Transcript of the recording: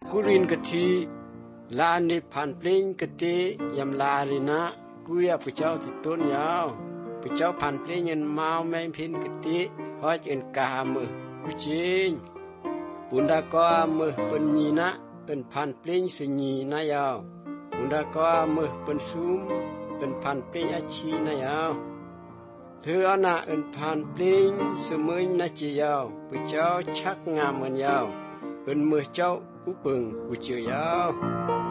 กุรินกะทีลานในพันเพลงกะเตยำลาเรนะกุยพระเจ้าที่ต้นยาวพระเจ้าพันเพลงเงินมาวแมงพินกะติฮอดเอินกามือกุจิงปุนดาก็มือเปิ้นญีนะเอินพันเพลงสญีนายาวปุนดาก็มือเปิ้นซุมเอินพันเพลงอาชีนายาวเธอเอาหน้าเอินพันเพลงสมือนาจียาวพระเจ้าชักงามเหมือนยาวเอินมือเจ้าอุปึงกุเจียวยาว